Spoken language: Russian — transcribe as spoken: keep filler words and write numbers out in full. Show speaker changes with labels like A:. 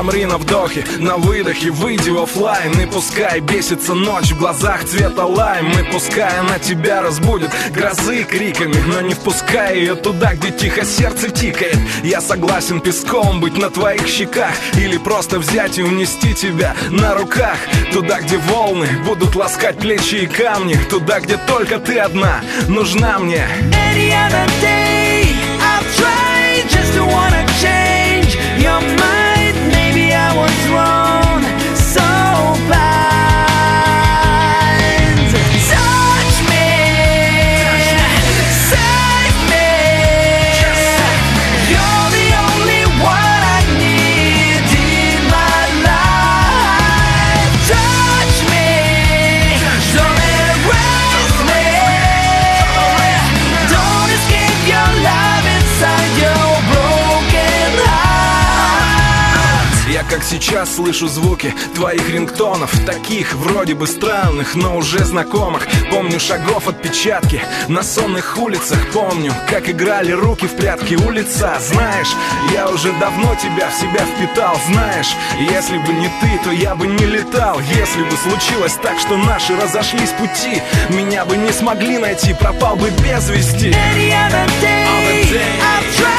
A: замри на вдохе, на выдохе выйди в оффлайн. И пускай бесится ночь в глазах цвета лайм. И пускай она тебя разбудит грозы криками, но не впускай ее туда, где тихо сердце тикает. Я согласен песком быть на твоих щеках, или просто взять и унести тебя на руках. Туда, где волны будут ласкать плечи и камни. Туда, где только ты одна нужна мне.
B: Any other day I've tried just to wanna change your mind. Maybe I was wrong, so blind. Touch me, save me. You're the only one I need in my life. Touch me, don't erase me. Don't escape your love inside your broken heart.
A: Я как сейчас слышу звуки твоих рингтонов, таких вроде бы странных, но уже знакомых. Помню шагов отпечатки на сонных улицах. Помню, как играли руки в прятки у лица. Знаешь, я уже давно тебя в себя впитал. Знаешь, если бы не ты, то я бы не летал. Если бы случилось так, что наши разошлись пути, меня бы не смогли найти, пропал бы без вести.
B: Any other day I've tried